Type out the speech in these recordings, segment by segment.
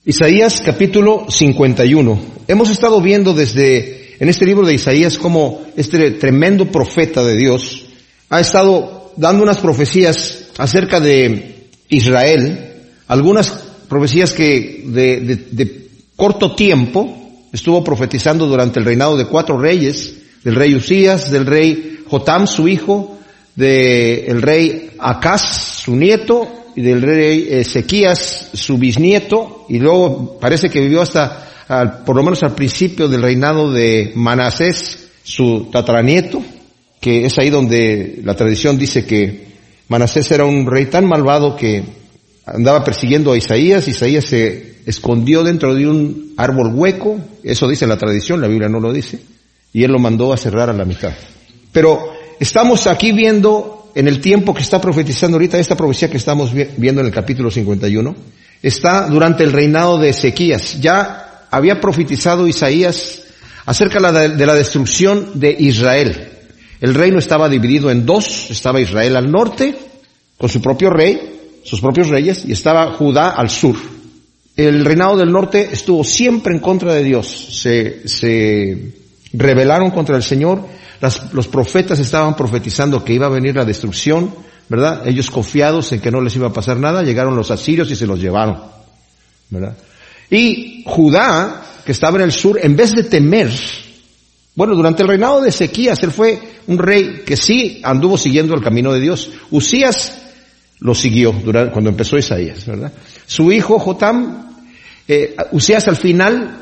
Isaías capítulo 51. Hemos estado viendo en este libro de Isaías cómo este tremendo profeta de Dios ha estado dando unas profecías acerca de Israel, algunas profecías que de corto tiempo estuvo profetizando durante el reinado de 4 reyes, del rey Usías, del rey Jotam, su hijo, del rey Acaz, su nieto, y del rey Ezequías, su bisnieto, y luego parece que vivió por lo menos al principio del reinado de Manasés, su tataranieto, que es ahí donde la tradición dice que Manasés era un rey tan malvado que andaba persiguiendo a Isaías. Isaías se escondió dentro de un árbol hueco, eso dice la tradición, la Biblia no lo dice, y él lo mandó a cerrar a la mitad. Pero estamos aquí viendo, en el tiempo que está profetizando ahorita, esta profecía que estamos viendo en el capítulo 51, está durante el reinado de Ezequías. Ya había profetizado Isaías acerca de la destrucción de Israel. El reino estaba dividido en 2, estaba Israel al norte, con su propio rey, sus propios reyes, y estaba Judá al sur. El reinado del norte estuvo siempre en contra de Dios, se rebelaron contra el Señor. Los profetas estaban profetizando que iba a venir la destrucción, ¿verdad? Ellos confiados en que no les iba a pasar nada, llegaron los asirios y se los llevaron, ¿verdad? Y Judá, que estaba en el sur, en vez de temer, bueno, durante el reinado de Ezequías, él fue un rey que sí anduvo siguiendo el camino de Dios. Usías lo siguió cuando empezó Isaías, ¿verdad? Su hijo Jotam, Usías al final,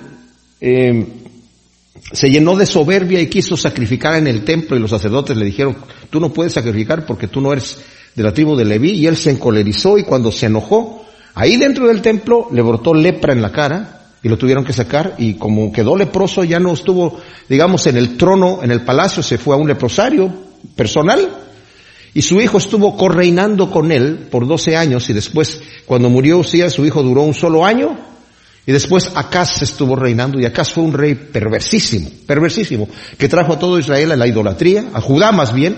se llenó de soberbia y quiso sacrificar en el templo, y los sacerdotes le dijeron, tú no puedes sacrificar porque tú no eres de la tribu de Leví, y él se encolerizó, y cuando se enojó, ahí dentro del templo le brotó lepra en la cara y lo tuvieron que sacar, y como quedó leproso ya no estuvo, digamos, en el trono, en el palacio, se fue a un leprosario personal, y su hijo estuvo correinando con él por 12 años, y después cuando murió Usías, su hijo duró un solo año. Y después Acaz estuvo reinando, y Acaz fue un rey perversísimo, que trajo a todo Israel a la idolatría, a Judá más bien.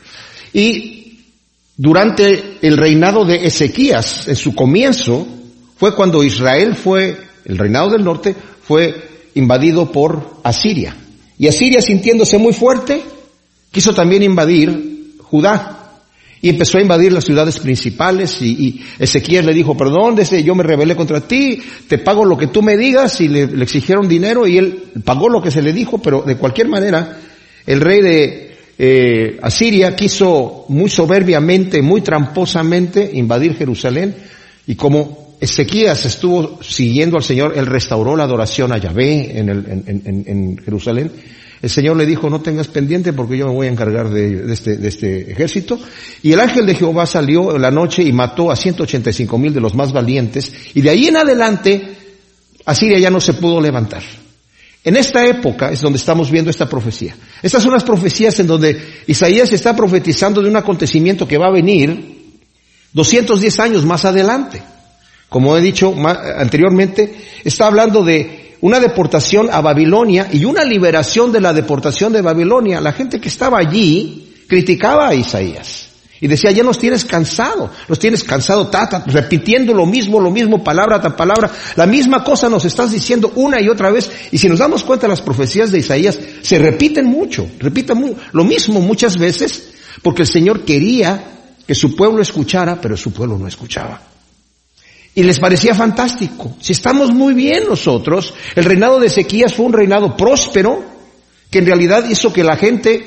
Y durante el reinado de Ezequías, en su comienzo, fue cuando Israel el reinado del norte, fue invadido por Asiria. Y Asiria, sintiéndose muy fuerte, quiso también invadir Judá. Y empezó a invadir las ciudades principales, y Ezequías le dijo, perdón, yo me rebelé contra ti, te pago lo que tú me digas, y le exigieron dinero, y él pagó lo que se le dijo, pero de cualquier manera, el rey de Asiria quiso muy soberbiamente, muy tramposamente invadir Jerusalén, y como Ezequías estuvo siguiendo al Señor, él restauró la adoración a Yahvé en Jerusalén. El Señor le dijo, no tengas pendiente porque yo me voy a encargar de este ejército. Y el ángel de Jehová salió en la noche y mató a 185,000 de los más valientes. Y de ahí en adelante, Asiria ya no se pudo levantar. En esta época es donde estamos viendo esta profecía. Estas son las profecías en donde Isaías está profetizando de un acontecimiento que va a venir 210 años más adelante. Como he dicho anteriormente, está hablando de una deportación a Babilonia y una liberación de la deportación de Babilonia. La gente que estaba allí criticaba a Isaías y decía, ya nos tienes cansado, repitiendo lo mismo, palabra tras palabra, la misma cosa nos estás diciendo una y otra vez. Y si nos damos cuenta, las profecías de Isaías se repiten lo mismo muchas veces, porque el Señor quería que su pueblo escuchara, pero su pueblo no escuchaba. Y les parecía fantástico. Si estamos muy bien nosotros, el reinado de Ezequías fue un reinado próspero, que en realidad hizo que la gente,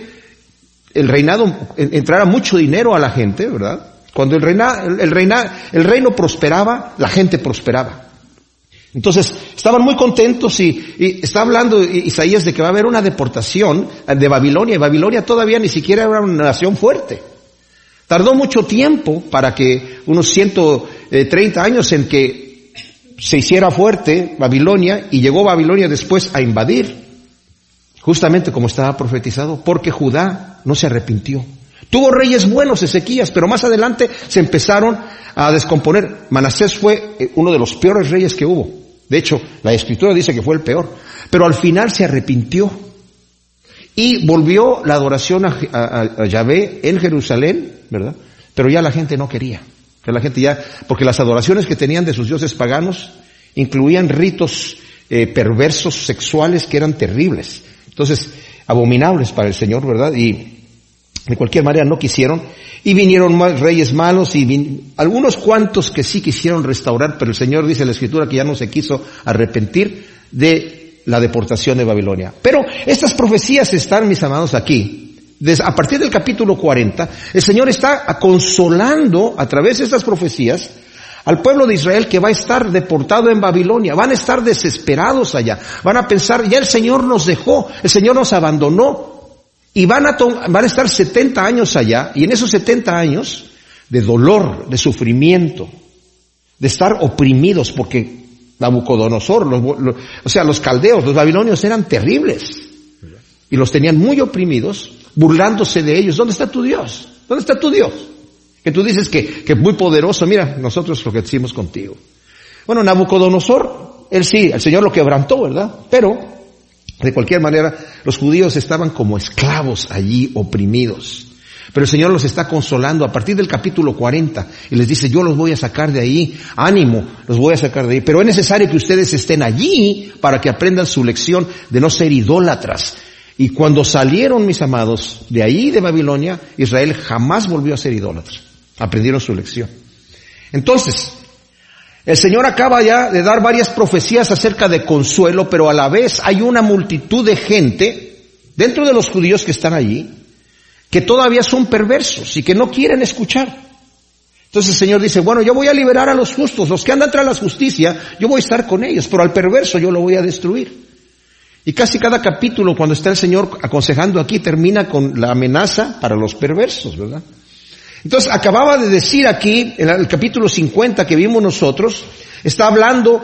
entrara mucho dinero a la gente, ¿verdad? Cuando el reino prosperaba, la gente prosperaba. Entonces, estaban muy contentos, y está hablando Isaías de que va a haber una deportación de Babilonia, y Babilonia todavía ni siquiera era una nación fuerte. Tardó mucho tiempo para que, unos 130 años en que se hiciera fuerte Babilonia, y llegó Babilonia después a invadir, justamente como estaba profetizado, porque Judá no se arrepintió. Tuvo reyes buenos Ezequías, pero más adelante se empezaron a descomponer. Manasés fue uno de los peores reyes que hubo. De hecho, la Escritura dice que fue el peor, pero al final se arrepintió. Y volvió la adoración a Yahvé en Jerusalén, ¿verdad? Pero ya la gente no quería. Que la gente porque las adoraciones que tenían de sus dioses paganos incluían ritos perversos sexuales que eran terribles. Entonces, abominables para el Señor, ¿verdad? Y de cualquier manera no quisieron. Y vinieron reyes malos y algunos cuantos que sí quisieron restaurar, pero el Señor dice en la Escritura que ya no se quiso arrepentir de la deportación de Babilonia. Pero estas profecías están, mis amados, aquí. A partir del capítulo 40, el Señor está consolando a través de estas profecías al pueblo de Israel que va a estar deportado en Babilonia. Van a estar desesperados allá. Van a pensar, ya el Señor nos dejó, el Señor nos abandonó. Y van a estar 70 años allá, y en esos 70 años de dolor, de sufrimiento, de estar oprimidos, porque Nabucodonosor, los caldeos, los babilonios eran terribles, y los tenían muy oprimidos, burlándose de ellos. ¿Dónde está tu Dios? ¿Dónde está tu Dios? Que tú dices que es muy poderoso. Mira, nosotros lo que decimos contigo. Bueno, Nabucodonosor, él sí, el Señor lo quebrantó, ¿verdad? Pero de cualquier manera, los judíos estaban como esclavos allí, oprimidos. Pero el Señor los está consolando a partir del capítulo 40 y les dice, yo los voy a sacar de ahí, ánimo, los voy a sacar de ahí. Pero es necesario que ustedes estén allí para que aprendan su lección de no ser idólatras. Y cuando salieron, mis amados, de ahí de Babilonia, Israel jamás volvió a ser idólatra. Aprendieron su lección. Entonces, el Señor acaba ya de dar varias profecías acerca de consuelo, pero a la vez hay una multitud de gente dentro de los judíos que están allí, que todavía son perversos y que no quieren escuchar. Entonces el Señor dice, bueno, yo voy a liberar a los justos, los que andan tras la justicia, yo voy a estar con ellos, pero al perverso yo lo voy a destruir. Y casi cada capítulo, cuando está el Señor aconsejando aquí, termina con la amenaza para los perversos, ¿verdad? Entonces, acababa de decir aquí, en el capítulo 50 que vimos nosotros, está hablando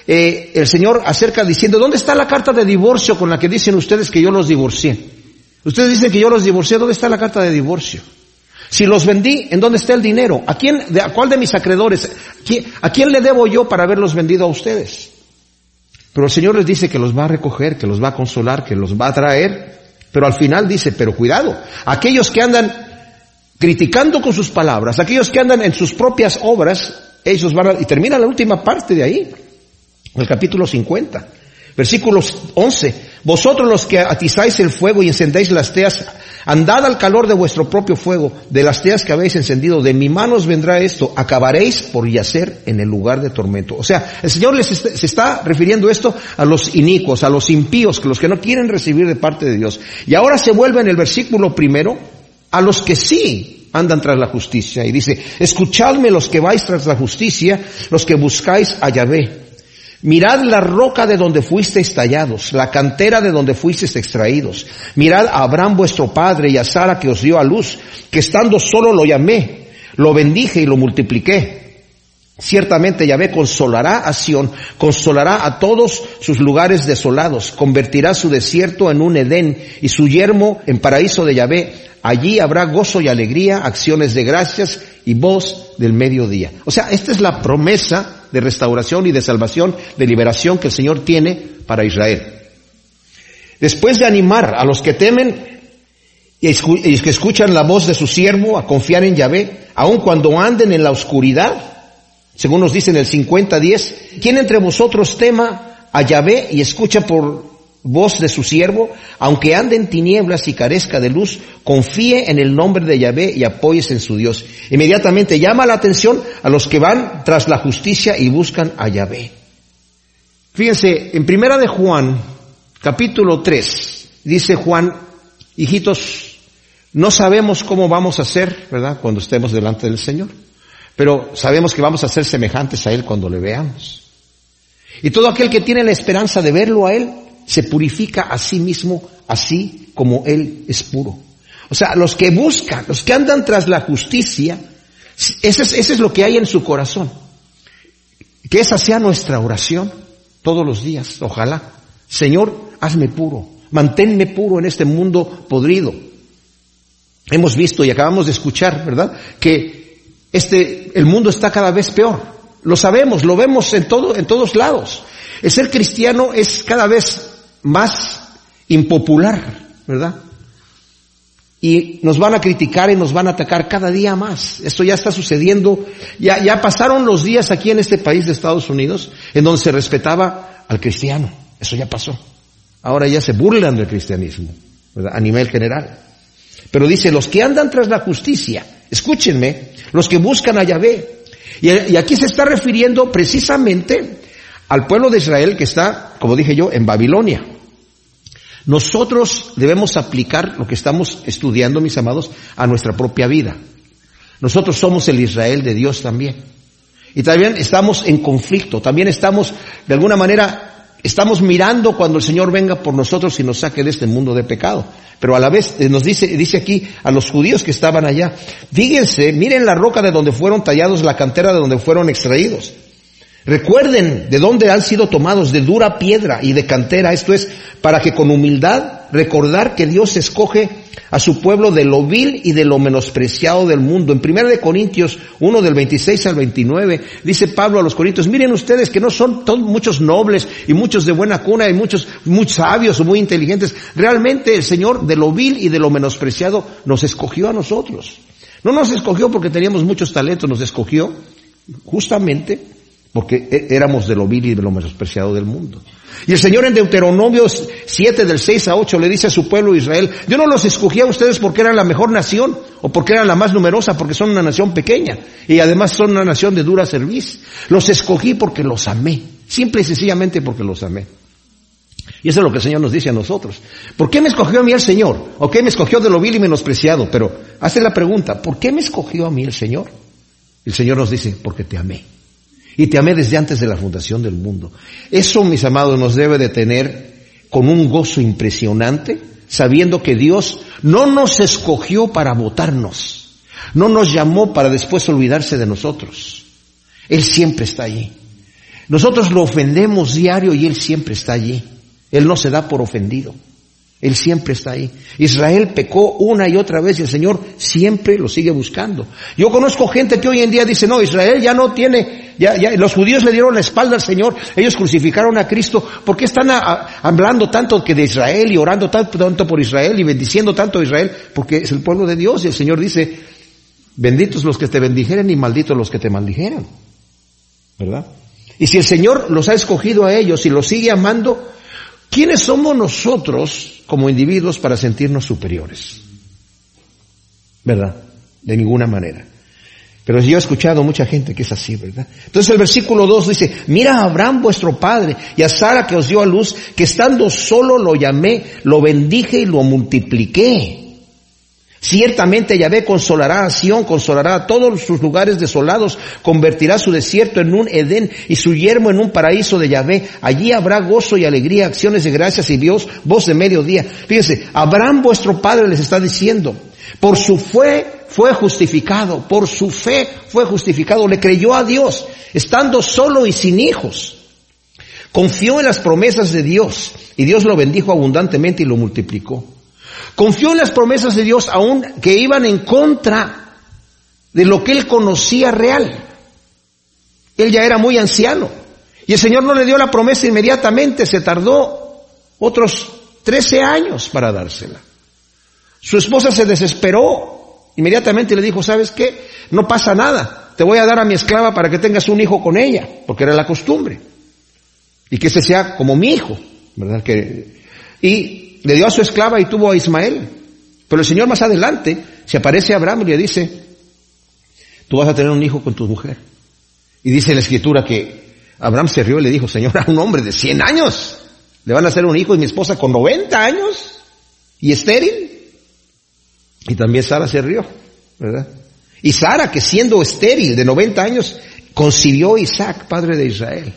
el Señor acerca, diciendo, ¿dónde está la carta de divorcio con la que dicen ustedes que yo los divorcié? Ustedes dicen que yo los divorcié, ¿dónde está la carta de divorcio? Si los vendí, ¿en dónde está el dinero? ¿A cuál de mis acreedores? ¿A quién le debo yo para haberlos vendido a ustedes? Pero el Señor les dice que los va a recoger, que los va a consolar, que los va a traer, pero al final dice, pero cuidado, aquellos que andan criticando con sus palabras, aquellos que andan en sus propias obras, ellos van a... Y termina la última parte de ahí, el capítulo 50, versículos 11. Vosotros los que atizáis el fuego y encendéis las teas, andad al calor de vuestro propio fuego, de las teas que habéis encendido, de mi mano os vendrá esto, acabaréis por yacer en el lugar de tormento. O sea, el Señor se está refiriendo esto a los inicuos, a los impíos, los que no quieren recibir de parte de Dios. Y ahora se vuelve en el versículo primero a los que sí andan tras la justicia. Y dice, escuchadme los que vais tras la justicia, los que buscáis a Yahvé. Mirad la roca de donde fuisteis tallados, la cantera de donde fuisteis extraídos. Mirad a Abraham vuestro padre y a Sara que os dio a luz, que estando solo lo llamé, lo bendije y lo multipliqué. Ciertamente Yahvé consolará a Sión, consolará a todos sus lugares desolados, convertirá su desierto en un Edén y su yermo en paraíso de Yahvé. Allí habrá gozo y alegría, acciones de gracias y voz del mediodía. O sea, esta es la promesa de restauración y de salvación, de liberación que el Señor tiene para Israel. Después de animar a los que temen y que escuchan la voz de su siervo a confiar en Yahvé, aun cuando anden en la oscuridad, según nos dice en el 50:10, ¿quién entre vosotros tema a Yahvé y escucha por voz de su siervo? Aunque ande en tinieblas y carezca de luz, confíe en el nombre de Yahvé y apóyese en su Dios. Inmediatamente llama la atención a los que van tras la justicia y buscan a Yahvé. Fíjense, en Primera de Juan, capítulo 3, dice Juan, hijitos, no sabemos cómo vamos a ser, ¿verdad?, cuando estemos delante del Señor, pero sabemos que vamos a ser semejantes a Él cuando le veamos. Y todo aquel que tiene la esperanza de verlo a Él, se purifica a sí mismo, así como Él es puro. O sea, los que buscan, los que andan tras la justicia, ese es lo que hay en su corazón. Que esa sea nuestra oración todos los días, ojalá. Señor, hazme puro, manténme puro en este mundo podrido. Hemos visto y acabamos de escuchar, ¿verdad?, que el mundo está cada vez peor. Lo sabemos, lo vemos en todos lados. El ser cristiano es cada vez más impopular, ¿verdad? y nos van a criticar y nos van a atacar cada día más. Esto ya está sucediendo. Ya pasaron los días aquí en este país de Estados Unidos en donde se respetaba al cristiano. Eso ya pasó. Ahora ya se burlan del cristianismo, ¿verdad? A nivel general. Pero dice, los que andan tras la justicia, escúchenme, los que buscan a Yahvé. Y aquí se está refiriendo precisamente al pueblo de Israel que está, como dije yo, en Babilonia. Nosotros debemos aplicar lo que estamos estudiando, mis amados, a nuestra propia vida. Nosotros somos el Israel de Dios también. Y también estamos en conflicto, también estamos, de alguna manera, estamos mirando cuando el Señor venga por nosotros y nos saque de este mundo de pecado. Pero a la vez nos dice aquí a los judíos que estaban allá, fíjense, miren la roca de donde fueron tallados, la cantera de donde fueron extraídos. Recuerden de dónde han sido tomados, de dura piedra y de cantera. Esto es para que con humildad recordar que Dios escoge a su pueblo de lo vil y de lo menospreciado del mundo. En 1 Corintios 1 del 26 al 29 dice Pablo a los Corintios, miren ustedes que no son muchos nobles y muchos de buena cuna y muchos muy sabios o muy inteligentes. Realmente el Señor de lo vil y de lo menospreciado nos escogió a nosotros. No nos escogió porque teníamos muchos talentos, nos escogió justamente porque éramos de lo vil y de lo menospreciado del mundo. Y el Señor en Deuteronomio 7 del 6 a 8 le dice a su pueblo Israel, yo no los escogí a ustedes porque eran la mejor nación o porque eran la más numerosa, porque son una nación pequeña y además son una nación de dura cerviz. Los escogí porque los amé, simple y sencillamente porque los amé. Y eso es lo que el Señor nos dice a nosotros. ¿Por qué me escogió a mí el Señor? ¿O qué me escogió de lo vil y menospreciado? Pero hace la pregunta, ¿por qué me escogió a mí el Señor? El Señor nos dice, porque te amé. Y te amé desde antes de la fundación del mundo. Eso, mis amados, nos debe de tener con un gozo impresionante, sabiendo que Dios no nos escogió para votarnos, no nos llamó para después olvidarse de nosotros. Él siempre está allí. Nosotros lo ofendemos diario y Él siempre está allí. Él no se da por ofendido. Él siempre está ahí. Israel pecó una y otra vez y el Señor siempre lo sigue buscando. Yo conozco gente que hoy en día dice, no, Israel ya no tiene, ya los judíos le dieron la espalda al Señor, ellos crucificaron a Cristo. ¿Por qué están hablando tanto que de Israel y orando tanto por Israel y bendiciendo tanto a Israel? Porque es el pueblo de Dios y el Señor dice, benditos los que te bendijeren y malditos los que te maldijeran. ¿Verdad? Y si el Señor los ha escogido a ellos y los sigue amando, ¿quiénes somos nosotros como individuos para sentirnos superiores? ¿Verdad? De ninguna manera. Pero yo he escuchado mucha gente que es así, ¿verdad? Entonces el versículo 2 dice, mira a Abraham vuestro padre y a Sara que os dio a luz, que estando solo lo llamé, lo bendije y lo multipliqué. Ciertamente Yahvé consolará a Sión, consolará a todos sus lugares desolados, convertirá su desierto en un Edén y su yermo en un paraíso de Yahvé. Allí habrá gozo y alegría, acciones de gracias y Dios, voz de mediodía. Fíjense, Abraham vuestro padre les está diciendo, por su fe fue justificado, por su fe fue justificado, le creyó a Dios, estando solo y sin hijos. Confió en las promesas de Dios y Dios lo bendijo abundantemente y lo multiplicó. Confió en las promesas de Dios aun que iban en contra de lo que él conocía real. Él ya era muy anciano y el Señor no le dio la promesa inmediatamente, se tardó otros 13 años para dársela. Su esposa se desesperó, inmediatamente le dijo, ¿sabes qué? No pasa nada, te voy a dar a mi esclava para que tengas un hijo con ella, porque era la costumbre. Y que ese sea como mi hijo, ¿verdad? Y le dio a su esclava y tuvo a Ismael. Pero el Señor más adelante se aparece a Abraham y le dice, tú vas a tener un hijo con tu mujer. Y dice la Escritura que Abraham se rió y le dijo, Señor, a un hombre de 100 años le van a hacer un hijo y mi esposa con 90 años y estéril. Y también Sara se rió, ¿verdad? Y Sara, que siendo estéril de 90 años, concibió a Isaac, padre de Israel.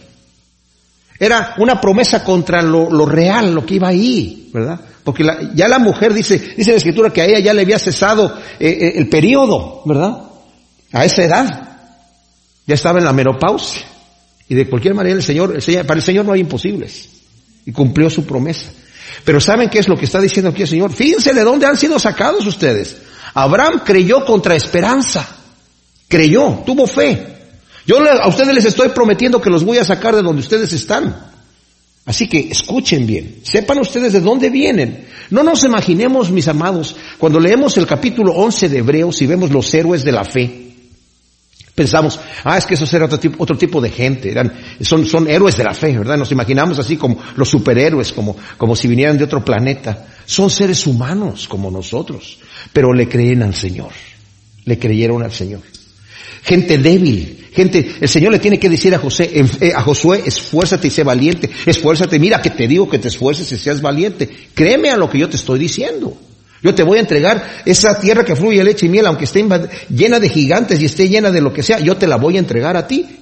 Era una promesa contra lo real, lo que iba ahí, ¿verdad? Porque ya la mujer, dice la Escritura que a ella ya le había cesado el periodo, ¿verdad? A esa edad. Ya estaba en la menopausia. Y de cualquier manera para el Señor no hay imposibles. Y cumplió su promesa. Pero ¿saben qué es lo que está diciendo aquí el Señor? Fíjense de dónde han sido sacados ustedes. Abraham creyó contra esperanza. Creyó, tuvo fe. Yo a ustedes les estoy prometiendo que los voy a sacar de donde ustedes están. Así que escuchen bien, sepan ustedes de dónde vienen. No nos imaginemos, mis amados, cuando leemos el capítulo 11 de Hebreos y vemos los héroes de la fe, pensamos, es que esos eran otro tipo de gente, son héroes de la fe, ¿verdad? Nos imaginamos así como los superhéroes, como si vinieran de otro planeta. Son seres humanos como nosotros, pero le creen al Señor, le creyeron al Señor. Gente débil, el Señor le tiene que decir a Josué, esfuérzate y sé valiente, esfuérzate, mira que te digo que te esfuerces y seas valiente, créeme a lo que yo te estoy diciendo. Yo te voy a entregar esa tierra que fluye leche y miel, aunque esté llena de gigantes y esté llena de lo que sea, yo te la voy a entregar a ti.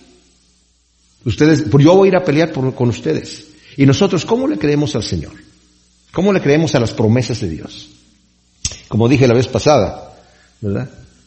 Yo voy a ir a pelear con ustedes. Y nosotros, ¿cómo le creemos al Señor? ¿Cómo le creemos a las promesas de Dios? Como dije la vez pasada, ¿verdad?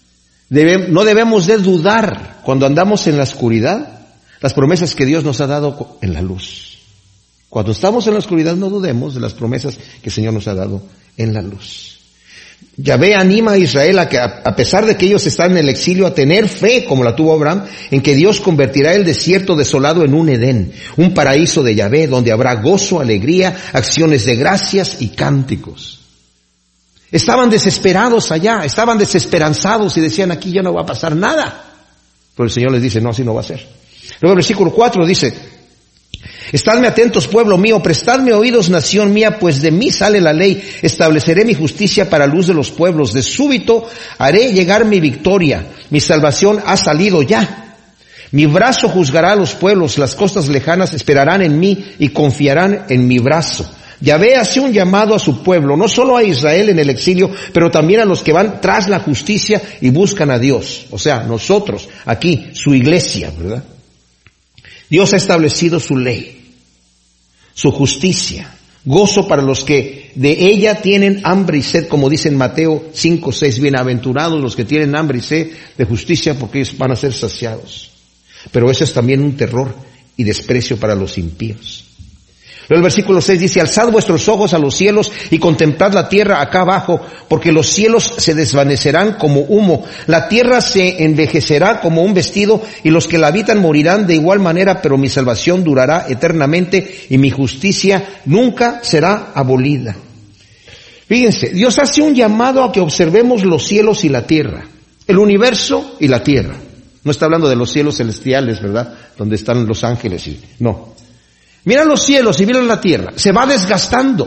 No debemos de dudar cuando andamos en la oscuridad, las promesas que Dios nos ha dado en la luz. Cuando estamos en la oscuridad no dudemos de las promesas que el Señor nos ha dado en la luz. Yahvé anima a Israel a que, a pesar de que ellos están en el exilio, a tener fe, como la tuvo Abraham, en que Dios convertirá el desierto desolado en un Edén, un paraíso de Yahvé, donde habrá gozo, alegría, acciones de gracias y cánticos. Estaban desesperados allá, estaban desesperanzados y decían, aquí ya no va a pasar nada. Pero el Señor les dice, no, así no va a ser. Luego el versículo 4 dice, estadme atentos, pueblo mío, prestadme oídos, nación mía, pues de mí sale la ley, estableceré mi justicia para luz de los pueblos, de súbito haré llegar mi victoria, mi salvación ha salido ya. Mi brazo juzgará a los pueblos, las costas lejanas esperarán en mí y confiarán en mi brazo. Yahvé hace un llamado a su pueblo, no solo a Israel en el exilio, pero también a los que van tras la justicia y buscan a Dios. O sea, nosotros, aquí, su iglesia, ¿verdad? Dios ha establecido su ley, su justicia, gozo para los que de ella tienen hambre y sed, como dice en Mateo 5:6, bienaventurados los que tienen hambre y sed de justicia, porque ellos van a ser saciados. Pero eso es también un terror y desprecio para los impíos. Luego el versículo 6 dice, alzad vuestros ojos a los cielos y contemplad la tierra acá abajo, porque los cielos se desvanecerán como humo, la tierra se envejecerá como un vestido y los que la habitan morirán de igual manera, pero mi salvación durará eternamente y mi justicia nunca será abolida. Fíjense, Dios hace un llamado a que observemos los cielos y la tierra, el universo y la tierra. No está hablando de los cielos celestiales, ¿verdad? Donde están los ángeles no. Mira los cielos y mira la tierra, se va desgastando.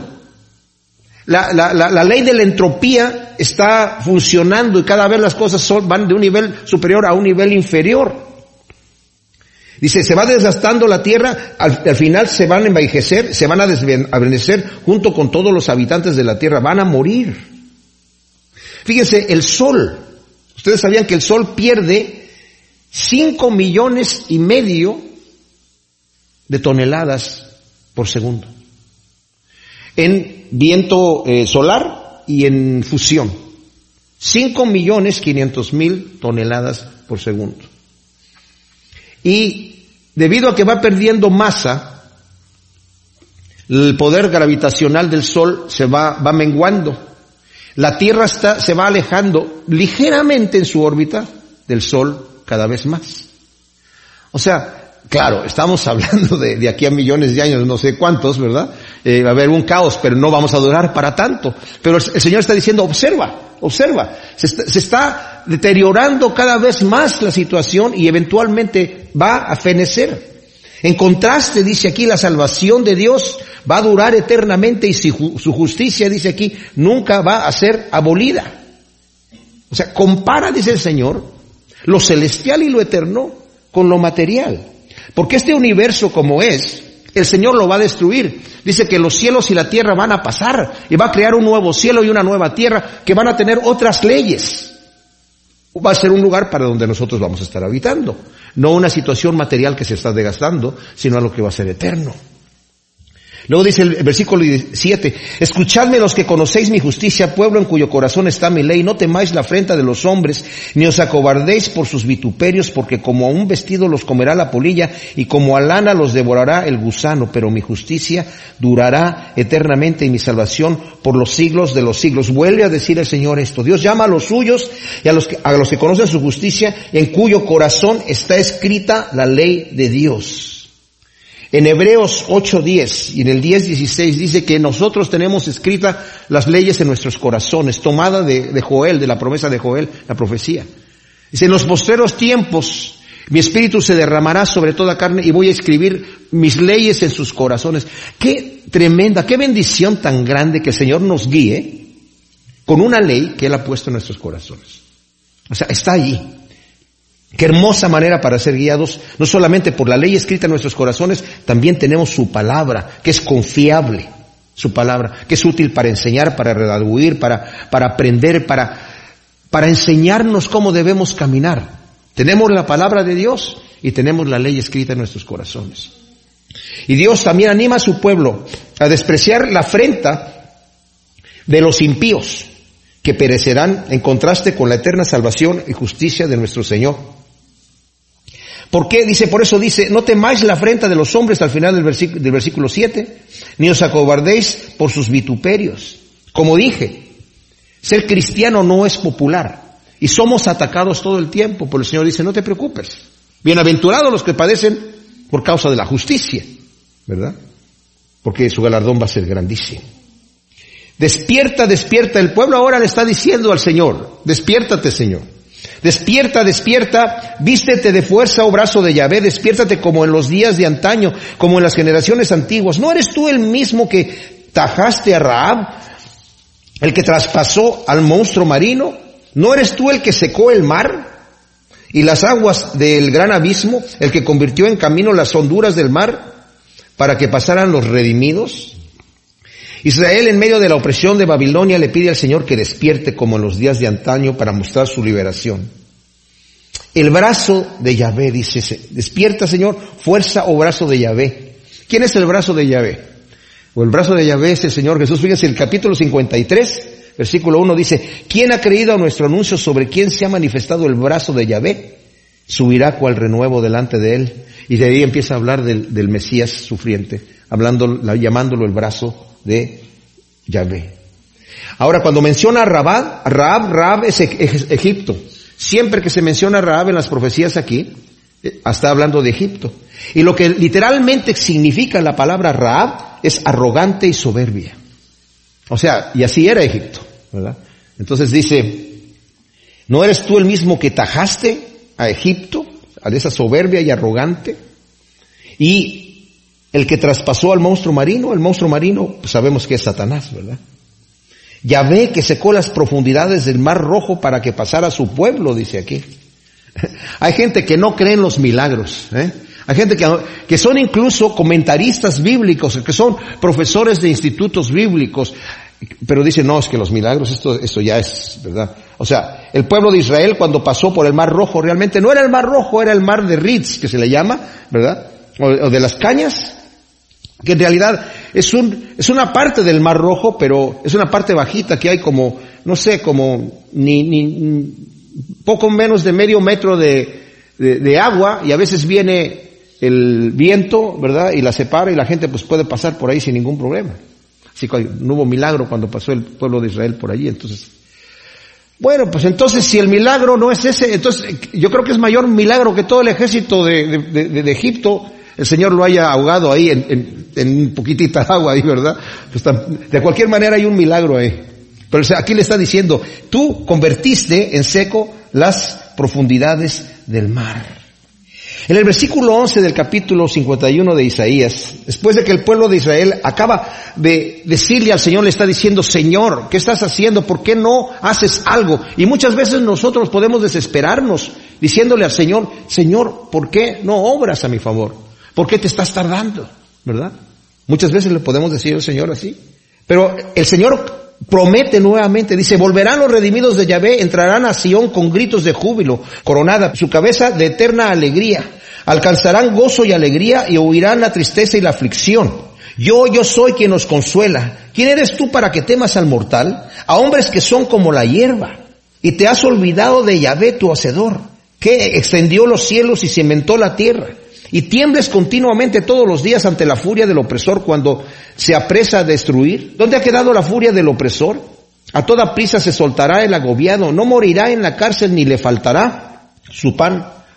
La ley de la entropía está funcionando y cada vez las cosas van de un nivel superior a un nivel inferior. Dice, se va desgastando la tierra, al final se van a envejecer, se van a desvanecer junto con todos los habitantes de la tierra, van a morir. Fíjense, el sol, ustedes sabían que el sol pierde 5,5 millones de toneladas por segundo en viento solar y en fusión. 5,5 millones toneladas por segundo. Y debido a que va perdiendo masa, el poder gravitacional del sol se va menguando. La Tierra se va alejando ligeramente en su órbita del sol cada vez más. O sea, claro, estamos hablando de aquí a millones de años, no sé cuántos, ¿verdad? Va a haber un caos, pero no vamos a durar para tanto. Pero el Señor está diciendo, observa. Se está deteriorando cada vez más la situación y eventualmente va a fenecer. En contraste, dice aquí, la salvación de Dios va a durar eternamente y su justicia, dice aquí, nunca va a ser abolida. O sea, compara, dice el Señor, lo celestial y lo eterno con lo material. Porque este universo como es, el Señor lo va a destruir. Dice que los cielos y la tierra van a pasar y va a crear un nuevo cielo y una nueva tierra que van a tener otras leyes. Va a ser un lugar para donde nosotros vamos a estar habitando. No una situación material que se está desgastando, sino algo que va a ser eterno. Luego dice el versículo 7, escuchadme los que conocéis mi justicia, pueblo en cuyo corazón está mi ley, no temáis la afrenta de los hombres, ni os acobardéis por sus vituperios, porque como a un vestido los comerá la polilla, y como a lana los devorará el gusano, pero mi justicia durará eternamente y mi salvación por los siglos de los siglos. Vuelve a decir el Señor esto, Dios llama a los suyos y a los que conocen su justicia, en cuyo corazón está escrita la ley de Dios. En Hebreos 8:10 y en el 10:16 dice que nosotros tenemos escritas las leyes en nuestros corazones, tomada de Joel, de la promesa de Joel, la profecía. Dice, en los postreros tiempos mi espíritu se derramará sobre toda carne y voy a escribir mis leyes en sus corazones. Qué tremenda, qué bendición tan grande que el Señor nos guíe con una ley que Él ha puesto en nuestros corazones. O sea, está allí. Qué hermosa manera para ser guiados, no solamente por la ley escrita en nuestros corazones, también tenemos su palabra, que es confiable, su palabra, que es útil para enseñar, para redarguir, para aprender, para enseñarnos cómo debemos caminar. Tenemos la palabra de Dios y tenemos la ley escrita en nuestros corazones. Y Dios también anima a su pueblo a despreciar la afrenta de los impíos, que perecerán en contraste con la eterna salvación y justicia de nuestro Señor. ¿Por qué? Dice, por eso dice, no temáis la afrenta de los hombres al final del versículo 7, ni os acobardéis por sus vituperios. Como dije, ser cristiano no es popular y somos atacados todo el tiempo, pero el Señor dice, no te preocupes. Bienaventurados los que padecen por causa de la justicia, ¿verdad? Porque su galardón va a ser grandísimo. Despierta, despierta. El pueblo ahora le está diciendo al Señor, despiértate, Señor. Despierta, despierta, vístete de fuerza, oh brazo de Yahvé, despiértate como en los días de antaño, como en las generaciones antiguas. ¿No eres tú el mismo que tajaste a Rahab, el que traspasó al monstruo marino? ¿No eres tú el que secó el mar y las aguas del gran abismo, el que convirtió en camino las honduras del mar para que pasaran los redimidos? Israel, en medio de la opresión de Babilonia, le pide al Señor que despierte como en los días de antaño para mostrar su liberación. El brazo de Yahvé, dice, despierta, Señor, fuerza o brazo de Yahvé. ¿Quién es el brazo de Yahvé? O el brazo de Yahvé es el Señor Jesús. Fíjense, el capítulo 53, versículo 1 dice, ¿quién ha creído a nuestro anuncio sobre quién se ha manifestado el brazo de Yahvé? Subirá cual renuevo delante de él. Y de ahí empieza a hablar del Mesías sufriente, llamándolo el brazo de Yahvé. Ahora, cuando menciona a Rahab es Egipto. Siempre que se menciona a Rahab en las profecías aquí, está hablando de Egipto. Y lo que literalmente significa la palabra Rahab es arrogante y soberbia. O sea, y así era Egipto, ¿verdad? Entonces dice, ¿no eres tú el mismo que tajaste a Egipto, a esa soberbia y arrogante? Y el que traspasó al monstruo marino, pues sabemos que es Satanás, ¿verdad? Yahvé, que secó las profundidades del mar rojo para que pasara su pueblo, dice aquí. Hay gente que no cree en los milagros, Hay gente que son incluso comentaristas bíblicos, que son profesores de institutos bíblicos, pero dicen, no, es que los milagros, esto ya es, ¿verdad? O sea, el pueblo de Israel cuando pasó por el mar rojo, realmente no era el mar rojo, era el mar de Ritz, que se le llama, ¿verdad? O de las cañas, que en realidad es una parte del mar rojo, pero es una parte bajita que hay como, no sé, como ni poco menos de medio metro de agua, y a veces viene el viento, ¿verdad? Y la separa y la gente pues puede pasar por ahí sin ningún problema. Así que no hubo milagro cuando pasó el pueblo de Israel por allí, entonces. Bueno, pues entonces si el milagro no es ese, entonces yo creo que es mayor milagro que todo el ejército de Egipto, el Señor lo haya ahogado ahí en poquitita agua ahí, ¿verdad? Pues de cualquier manera hay un milagro ahí. Pero aquí le está diciendo, tú convertiste en seco las profundidades del mar. En el versículo 11 del capítulo 51 de Isaías, después de que el pueblo de Israel acaba de decirle al Señor, le está diciendo, Señor, ¿qué estás haciendo? ¿Por qué no haces algo? Y muchas veces nosotros podemos desesperarnos diciéndole al Señor, Señor, ¿por qué no obras a mi favor? ¿Por qué te estás tardando? ¿Verdad? Muchas veces le podemos decir al Señor así. Pero el Señor promete nuevamente, dice, volverán los redimidos de Yahvé, entrarán a Sión con gritos de júbilo, coronada su cabeza de eterna alegría. Alcanzarán gozo y alegría y huirán la tristeza y la aflicción. Yo soy quien os consuela. ¿Quién eres tú para que temas al mortal? A hombres que son como la hierba. Y te has olvidado de Yahvé tu hacedor, que extendió los cielos y cimentó la tierra. Y tiembles continuamente todos los días ante la furia del opresor cuando se apresa a destruir. ¿Dónde ha quedado la furia del opresor? A toda prisa se soltará el agobiado, no morirá en la cárcel ni le faltará su pan,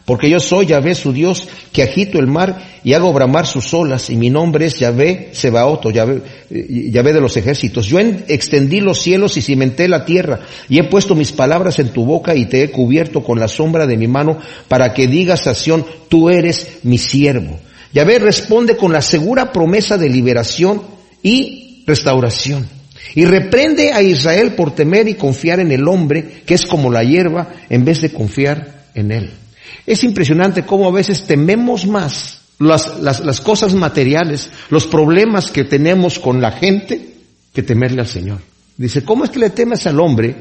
Porque yo soy Yahvé su Dios, que agito el mar y hago bramar sus olas, y mi nombre es Yahvé Sebaot, Yahvé de los ejércitos. Yo extendí los cielos y cimenté la tierra, y he puesto mis palabras en tu boca y te he cubierto con la sombra de mi mano, para que digas a Sión, tú eres mi siervo. Yahvé responde con la segura promesa de liberación y restauración. Y reprende a Israel por temer y confiar en el hombre, que es como la hierba, en vez de confiar en él. Es impresionante cómo a veces tememos más las cosas materiales, los problemas que tenemos con la gente, que temerle al Señor. Dice, ¿cómo es que le temes al hombre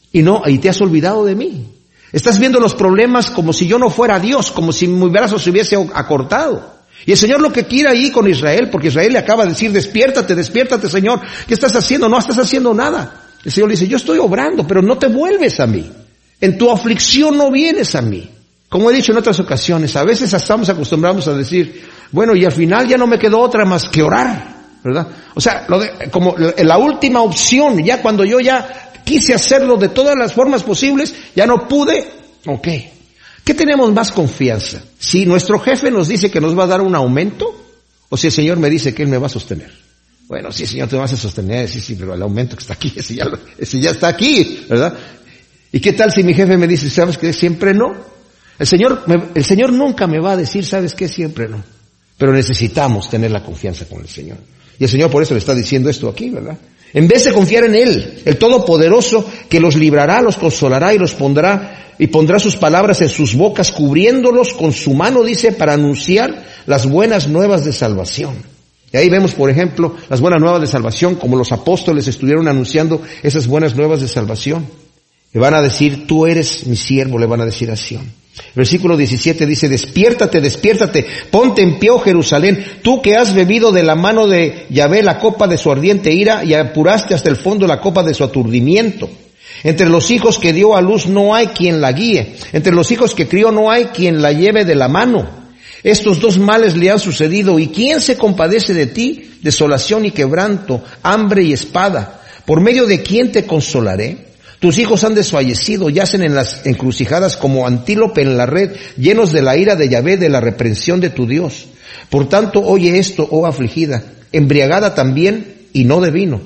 y te has olvidado de mí? Estás viendo los problemas como si yo no fuera Dios, como si mi brazo se hubiese acortado. Y el Señor lo que quiere ahí con Israel, porque Israel le acaba de decir, despiértate, Señor, ¿qué estás haciendo? No estás haciendo nada. El Señor le dice, yo estoy obrando, pero no te vuelves a mí. En tu aflicción no vienes a mí. Como he dicho en otras ocasiones, a veces estamos acostumbrados a decir, bueno, y al final ya no me quedó otra más que orar, ¿verdad? O sea, como la última opción, ya cuando yo ya quise hacerlo de todas las formas posibles, ya no pude, ok. ¿Qué tenemos más confianza? Si nuestro jefe nos dice que nos va a dar un aumento, o si el Señor me dice que Él me va a sostener. Bueno, sí, Señor, te vas a sostener, sí, pero el aumento que está aquí, ese ya está aquí, ¿verdad? ¿Y qué tal si mi jefe me dice, sabes qué, siempre no? El Señor nunca me va a decir, sabes qué, siempre no. Pero necesitamos tener la confianza con el Señor. Y el Señor por eso le está diciendo esto aquí, ¿verdad? En vez de confiar en Él, el Todopoderoso, que los librará, los consolará y los pondrá sus palabras en sus bocas, cubriéndolos con su mano, dice, para anunciar las buenas nuevas de salvación. Y ahí vemos, por ejemplo, las buenas nuevas de salvación, como los apóstoles estuvieron anunciando esas buenas nuevas de salvación. Le van a decir, tú eres mi siervo, le van a decir a Sión. Versículo 17 dice, despiértate, ponte en pie, oh Jerusalén, tú que has bebido de la mano de Yahvé la copa de su ardiente ira y apuraste hasta el fondo la copa de su aturdimiento. Entre los hijos que dio a luz no hay quien la guíe, entre los hijos que crió no hay quien la lleve de la mano. Estos dos males le han sucedido, ¿y quién se compadece de ti? Desolación y quebranto, hambre y espada. ¿Por medio de quién te consolaré? Tus hijos han desfallecido, yacen en las encrucijadas como antílope en la red, llenos de la ira de Yahvé, de la reprensión de tu Dios. Por tanto, oye esto, oh afligida, embriagada también y no de vino.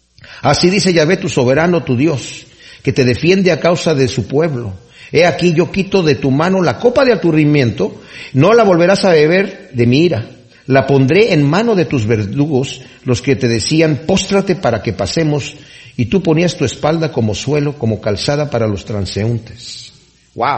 Así dice Yahvé tu soberano, tu Dios, que te defiende a causa de su pueblo. He aquí yo quito de tu mano la copa de aturdimiento, no la volverás a beber de mi ira. La pondré en mano de tus verdugos, los que te decían, póstrate para que pasemos, y tú ponías tu espalda como suelo, como calzada para los transeúntes. ¡Wow!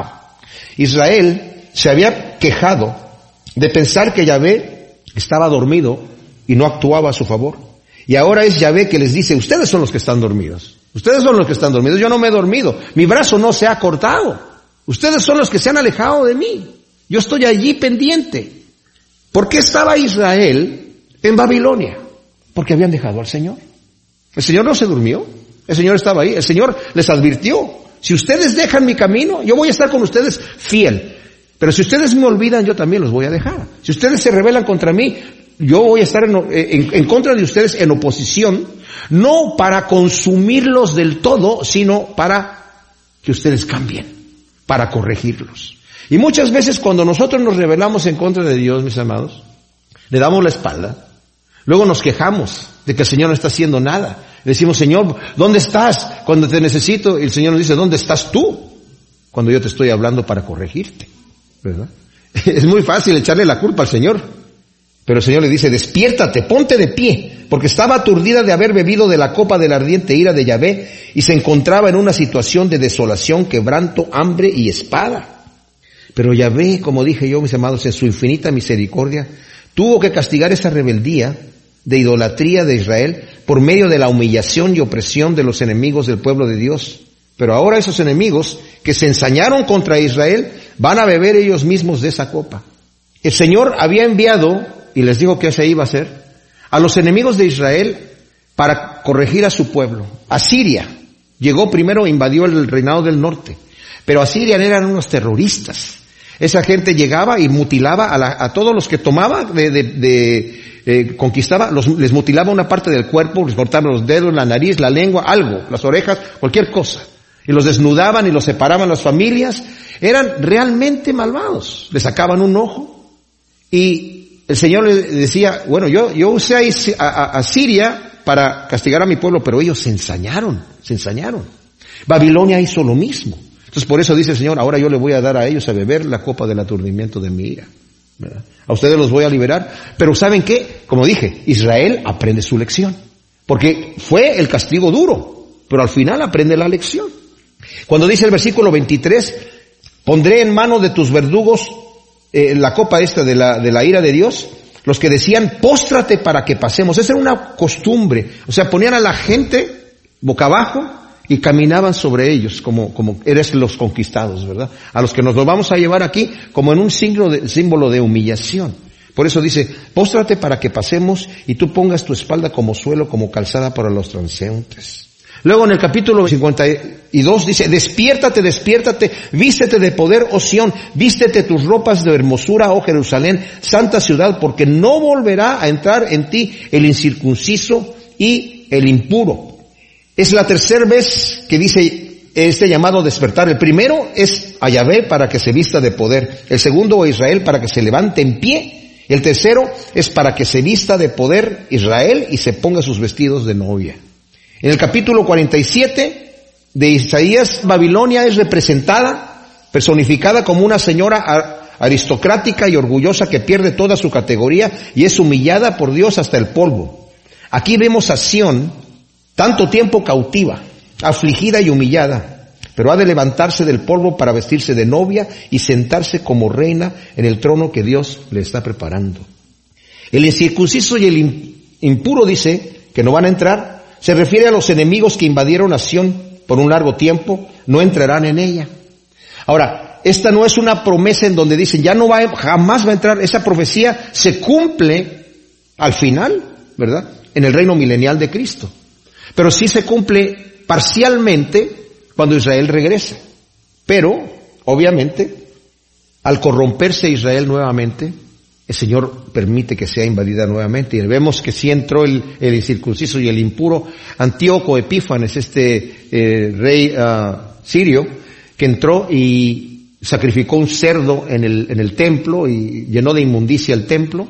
Israel se había quejado de pensar que Yahvé estaba dormido y no actuaba a su favor. Y ahora es Yahvé que les dice, ustedes son los que están dormidos. Ustedes son los que están dormidos. Yo no me he dormido. Mi brazo no se ha cortado. Ustedes son los que se han alejado de mí. Yo estoy allí pendiente. ¿Por qué estaba Israel en Babilonia? Porque habían dejado al Señor. El Señor no se durmió, el Señor estaba ahí, el Señor les advirtió, si ustedes dejan mi camino, yo voy a estar con ustedes fiel, pero si ustedes me olvidan, yo también los voy a dejar. Si ustedes se rebelan contra mí, yo voy a estar en contra de ustedes en oposición, no para consumirlos del todo, sino para que ustedes cambien, para corregirlos. Y muchas veces cuando nosotros nos rebelamos en contra de Dios, mis amados, le damos la espalda. Luego nos quejamos de que el Señor no está haciendo nada. Le decimos, Señor, ¿dónde estás cuando te necesito? Y el Señor nos dice, ¿dónde estás tú cuando yo te estoy hablando para corregirte? ¿Verdad? Es muy fácil echarle la culpa al Señor. Pero el Señor le dice, despiértate, ponte de pie, porque estaba aturdida de haber bebido de la copa de la ardiente ira de Yahvé y se encontraba en una situación de desolación, quebranto, hambre y espada. Pero Yahvé, como dije yo, mis amados, en su infinita misericordia, tuvo que castigar esa rebeldía de idolatría de Israel por medio de la humillación y opresión de los enemigos del pueblo de Dios. Pero ahora esos enemigos que se ensañaron contra Israel van a beber ellos mismos de esa copa. El Señor había enviado, y les digo que ese iba a ser, a los enemigos de Israel para corregir a su pueblo. Asiria llegó primero e invadió el reinado del norte, pero Asiria eran unos terroristas. Esa gente llegaba y mutilaba a todos los que tomaba, conquistaba, les mutilaba una parte del cuerpo, les cortaban los dedos, la nariz, la lengua, algo, las orejas, cualquier cosa. y los desnudaban y los separaban las familias. Eran realmente malvados. Le sacaban un ojo y el Señor le decía, bueno, yo usé a Siria para castigar a mi pueblo, pero ellos se ensañaron. Babilonia hizo lo mismo. Entonces por eso dice el Señor, ahora yo le voy a dar a ellos a beber la copa del aturdimiento de mi ira, ¿verdad? A ustedes los voy a liberar, pero ¿saben qué? Como dije, Israel aprende su lección, porque fue el castigo duro, pero al final aprende la lección. Cuando dice el versículo 23, pondré en mano de tus verdugos la copa esta de la ira de Dios, los que decían, póstrate para que pasemos. Esa era una costumbre, o sea, ponían a la gente boca abajo y caminaban sobre ellos como eres los conquistados, ¿verdad? A los que nos los vamos a llevar aquí como en un símbolo de humillación. Por eso dice, póstrate para que pasemos y tú pongas tu espalda como suelo, como calzada para los transeúntes. Luego en el capítulo 52 dice, despiértate, vístete de poder, oh Sión, vístete tus ropas de hermosura, oh Jerusalén, santa ciudad, porque no volverá a entrar en ti el incircunciso y el impuro. Es la tercera vez que dice este llamado a despertar. El primero es a Yahvé para que se vista de poder. El segundo a Israel para que se levante en pie. El tercero es para que se vista de poder Israel y se ponga sus vestidos de novia. En el capítulo 47 de Isaías, Babilonia es representada, personificada como una señora aristocrática y orgullosa que pierde toda su categoría y es humillada por Dios hasta el polvo. Aquí vemos a Sión tanto tiempo cautiva, afligida y humillada, pero ha de levantarse del polvo para vestirse de novia y sentarse como reina en el trono que Dios le está preparando. El incircunciso y el impuro dice que no van a entrar. Se refiere a los enemigos que invadieron a Sión por un largo tiempo, no entrarán en ella. Ahora, esta no es una promesa en donde dicen jamás va a entrar. Esa profecía se cumple al final, ¿verdad? En el reino milenial de Cristo. Pero sí se cumple parcialmente cuando Israel regresa. Pero, obviamente, al corromperse Israel nuevamente, el Señor permite que sea invadida nuevamente. Y vemos que sí entró el incircunciso y el impuro. Antíoco Epífanes, rey sirio, que entró y sacrificó un cerdo en el templo y llenó de inmundicia el templo.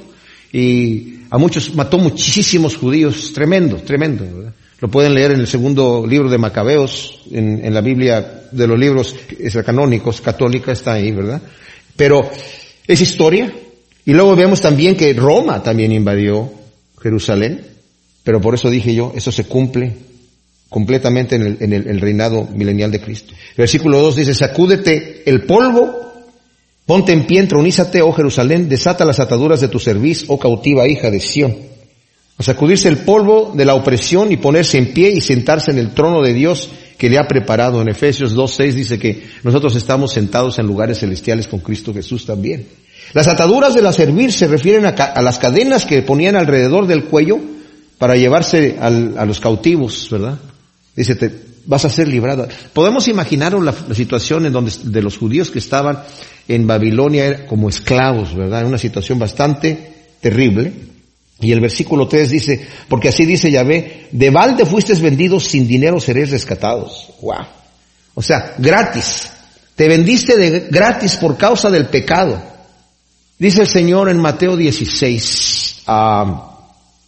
Y mató muchísimos judíos. Tremendo, ¿verdad? Lo pueden leer en el segundo libro de Macabeos, en la Biblia de los libros canónicos, católica, está ahí, ¿verdad? Pero es historia. Y luego vemos también que Roma también invadió Jerusalén, pero por eso dije yo, eso se cumple completamente en el reinado milenial de Cristo. El versículo 2 dice, sacúdete el polvo, ponte en pie, entronízate, oh Jerusalén, desata las ataduras de tu cerviz, oh cautiva hija de Sión. A sacudirse el polvo de la opresión y ponerse en pie y sentarse en el trono de Dios que le ha preparado. En Efesios 2:6 dice que nosotros estamos sentados en lugares celestiales con Cristo Jesús también. Las ataduras de la cerviz se refieren a las cadenas que ponían alrededor del cuello para llevarse a los cautivos, ¿verdad? Dice, vas a ser librado. Podemos imaginaros la situación en donde de los judíos que estaban en Babilonia como esclavos, ¿verdad? En una situación bastante terrible. Y el versículo 3 dice, porque así dice Yahvé, de balde fuisteis vendidos, sin dinero seréis rescatados. ¡Wow! O sea, gratis. Te vendiste gratis por causa del pecado. Dice el Señor en Mateo 16 a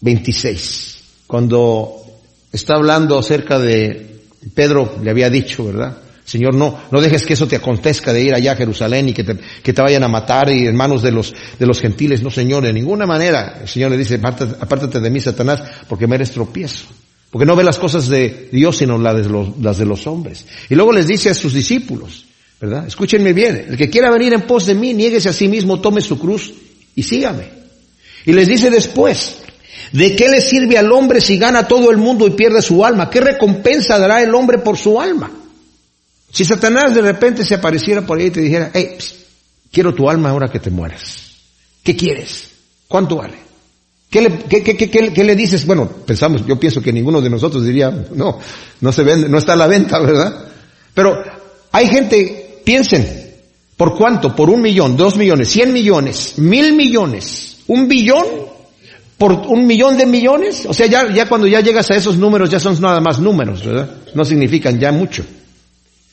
26, cuando está hablando acerca de Pedro, le había dicho, ¿verdad? Señor, no dejes que eso te acontezca de ir allá a Jerusalén y que te vayan a matar y en manos de los gentiles. No, Señor, de ninguna manera. El Señor le dice, apártate de mí, Satanás, porque me eres tropiezo. Porque no ve las cosas de Dios, sino las de los hombres. Y luego les dice a sus discípulos, ¿verdad? Escúchenme bien, el que quiera venir en pos de mí, niéguese a sí mismo, tome su cruz y sígame. Y les dice después, ¿de qué le sirve al hombre si gana todo el mundo y pierde su alma? ¿Qué recompensa dará el hombre por su alma? Si Satanás de repente se apareciera por ahí y te dijera, hey, quiero tu alma ahora que te mueras. ¿Qué quieres? ¿Cuánto vale? ¿Qué le dices? Bueno, yo pienso que ninguno de nosotros diría, no se vende, no está a la venta, ¿verdad? Pero hay gente, piensen, ¿por cuánto? ¿Por 1 millón, 2 millones, 100 millones, 1,000 millones, 1 billón? ¿Por 1 millón de millones? O sea, ya cuando ya llegas a esos números ya son nada más números, ¿verdad? No significan ya mucho.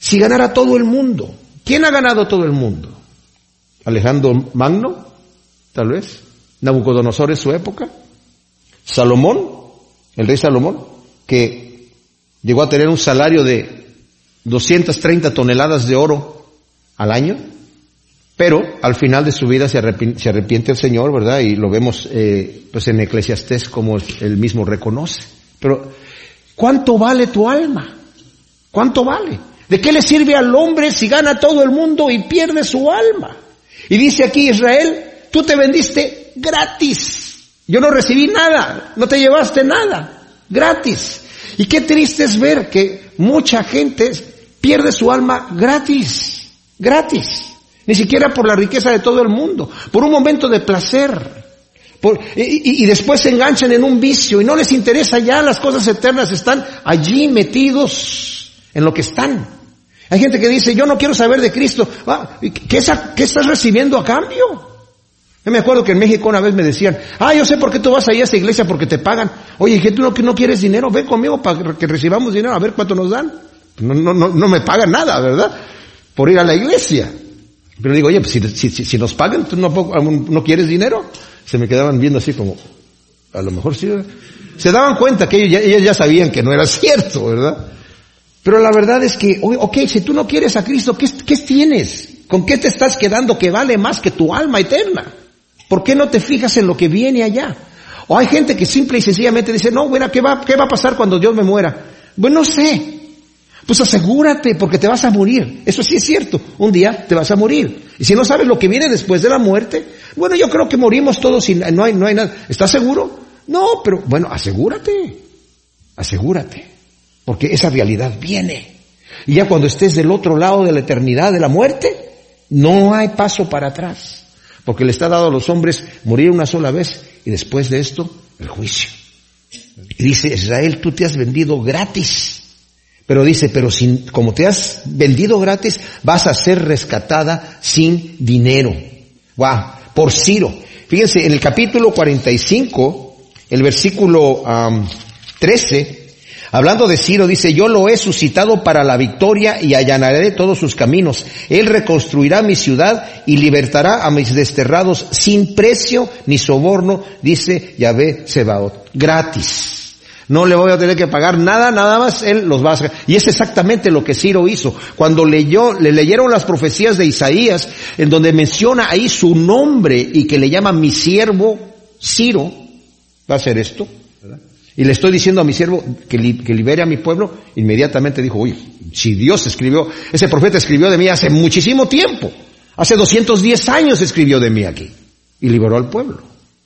si ganara todo el mundo. ¿Quién ha ganado todo el mundo? Alejandro Magno, tal vez. Nabucodonosor en su época. Salomón, el rey Salomón, que llegó a tener un salario de 230 toneladas de oro al año, pero al final de su vida se arrepiente el Señor, ¿verdad? Y lo vemos pues en Eclesiastés como él mismo reconoce. Pero, ¿cuánto vale tu alma? ¿Cuánto vale? ¿De qué le sirve al hombre si gana todo el mundo y pierde su alma? Y dice aquí Israel, tú te vendiste gratis. Yo no recibí nada, no te llevaste nada, gratis. Y qué triste es ver que mucha gente pierde su alma gratis. Ni siquiera por la riqueza de todo el mundo, por un momento de placer. Y después se enganchan en un vicio y no les interesa ya las cosas eternas, están allí metidos en lo que están. Hay gente que dice, yo no quiero saber de Cristo. ¿Qué estás recibiendo a cambio? Yo me acuerdo que en México una vez me decían, yo sé por qué tú vas ahí a esa iglesia, porque te pagan. Oye, ¿qué tú no quieres dinero? Ven conmigo para que recibamos dinero, a ver cuánto nos dan. No me pagan nada, ¿verdad? Por ir a la iglesia. Pero digo, oye, pues si nos pagan, ¿tú no quieres dinero? Se me quedaban viendo así como, a lo mejor sí. Se daban cuenta que ellos ya sabían que no era cierto, ¿verdad? Pero la verdad es que, si tú no quieres a Cristo, ¿qué tienes? ¿Con qué te estás quedando que vale más que tu alma eterna? ¿Por qué no te fijas en lo que viene allá? O hay gente que simple y sencillamente dice, no, bueno, ¿qué va a pasar cuando Dios me muera? Bueno, no sé. Pues asegúrate, porque te vas a morir. Eso sí es cierto. Un día te vas a morir. Y si no sabes lo que viene después de la muerte, bueno, yo creo que morimos todos y no hay nada. ¿Estás seguro? No, pero bueno, asegúrate. Porque esa realidad viene. Y ya cuando estés del otro lado de la eternidad de la muerte, no hay paso para atrás. Porque le está dado a los hombres morir una sola vez y después de esto, el juicio. Y dice, Israel, tú te has vendido gratis. Pero dice, como te has vendido gratis, vas a ser rescatada sin dinero. Por Ciro. Fíjense, en el capítulo 45, el versículo 13, hablando de Ciro, dice, yo lo he suscitado para la victoria y allanaré todos sus caminos. Él reconstruirá mi ciudad y libertará a mis desterrados sin precio ni soborno, dice Yahvé Sebaot. Gratis. No le voy a tener que pagar nada más, él los va a hacer. Y es exactamente lo que Ciro hizo. Cuando le leyeron las profecías de Isaías, en donde menciona ahí su nombre y que le llama mi siervo Ciro, va a hacer esto, ¿verdad? Y le estoy diciendo a mi siervo que libere a mi pueblo, inmediatamente dijo, oye, si Dios ese profeta escribió de mí hace muchísimo tiempo, hace 210 años escribió de mí aquí, y liberó al pueblo,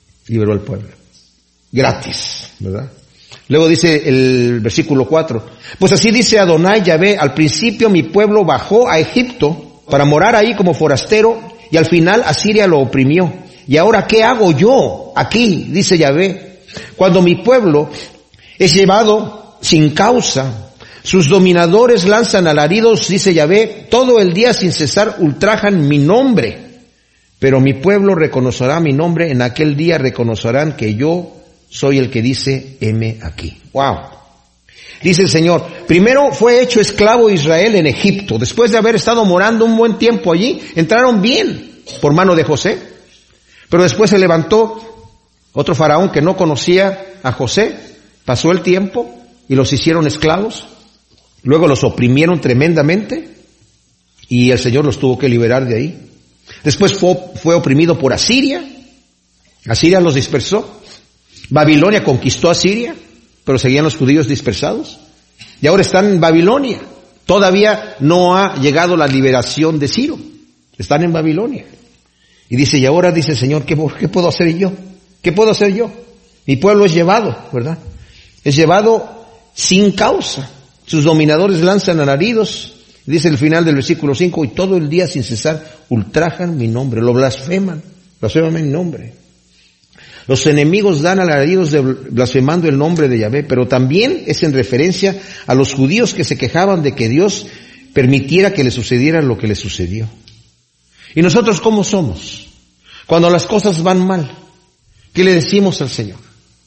gratis, ¿verdad? Luego dice el versículo 4, pues así dice Adonai Yahvé, al principio mi pueblo bajó a Egipto para morar ahí como forastero, y al final Asiria lo oprimió. Y ahora, ¿qué hago yo aquí? Dice Yahvé. Cuando mi pueblo es llevado sin causa, sus dominadores lanzan alaridos, dice Yahvé, todo el día sin cesar ultrajan mi nombre. Pero mi pueblo reconocerá mi nombre, en aquel día reconocerán que yo soy el que dice, heme aquí. Dice el Señor, primero fue hecho esclavo Israel en Egipto, después de haber estado morando un buen tiempo allí, entraron bien por mano de José, pero después se levantó otro faraón que no conocía a José, pasó el tiempo y los hicieron esclavos, luego los oprimieron tremendamente y el Señor los tuvo que liberar de ahí. Después fue oprimido por Asiria, Asiria los dispersó, Babilonia conquistó a Siria, pero seguían los judíos dispersados y ahora están en Babilonia. Todavía no ha llegado la liberación de Ciro, están en Babilonia. Y dice, y ahora dice el Señor, ¿qué puedo hacer yo? ¿Qué puedo hacer yo? Mi pueblo es llevado, ¿verdad? Es llevado sin causa. Sus dominadores lanzan alaridos, dice el final del versículo 5, y todo el día sin cesar ultrajan mi nombre, lo blasfeman mi nombre. Los enemigos dan alaridos blasfemando el nombre de Yahvé, pero también es en referencia a los judíos que se quejaban de que Dios permitiera que le sucediera lo que le sucedió. ¿Y nosotros cómo somos? Cuando las cosas van mal, ¿qué le decimos al Señor?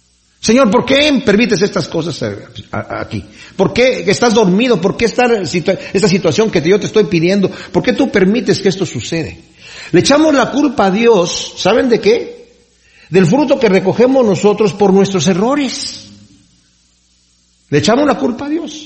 Señor, ¿por qué permites estas cosas aquí? ¿Por qué estás dormido? ¿Por qué esta situación que yo te estoy pidiendo? ¿Por qué tú permites que esto sucede? Le echamos la culpa a Dios, ¿saben de qué? Del fruto que recogemos nosotros por nuestros errores. Le echamos la culpa a Dios.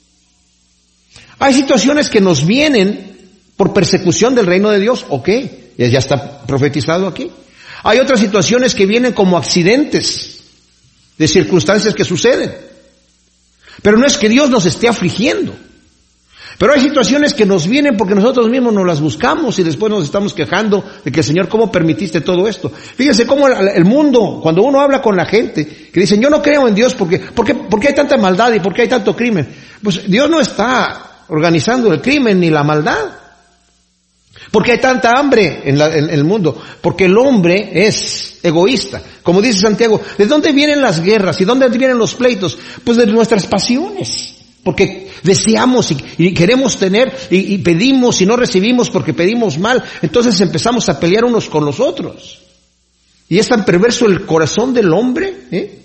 Hay situaciones que nos vienen por persecución del reino de Dios, ¿ok? Ya está profetizado aquí. Hay otras situaciones que vienen como accidentes de circunstancias que suceden. Pero no es que Dios nos esté afligiendo. Pero hay situaciones que nos vienen porque nosotros mismos nos las buscamos y después nos estamos quejando de que, Señor, ¿cómo permitiste todo esto? Fíjense cómo el mundo, cuando uno habla con la gente, que dicen, yo no creo en Dios ¿por qué hay tanta maldad y por qué hay tanto crimen? Pues Dios no está organizando el crimen ni la maldad. Porque hay tanta hambre en el mundo. Porque el hombre es egoísta. Como dice Santiago, ¿de dónde vienen las guerras? ¿Y dónde vienen los pleitos? Pues de nuestras pasiones. Porque deseamos y queremos tener y pedimos y no recibimos porque pedimos mal. Entonces empezamos a pelear unos con los otros. Y es tan perverso el corazón del hombre,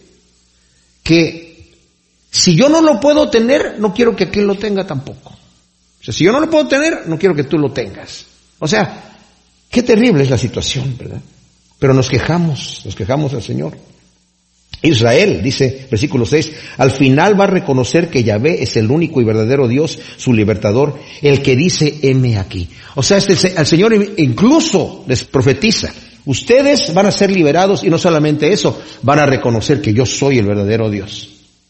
que si yo no lo puedo tener, no quiero que aquel lo tenga tampoco. O sea, si yo no lo puedo tener, no quiero que tú lo tengas. O sea, qué terrible es la situación, ¿verdad? Pero nos quejamos al Señor. Israel, dice versículo 6, al final va a reconocer que Yahvé es el único y verdadero Dios, su libertador, el que dice, heme aquí. O sea, al Señor incluso les profetiza, ustedes van a ser liberados y no solamente eso, van a reconocer que yo soy el verdadero Dios.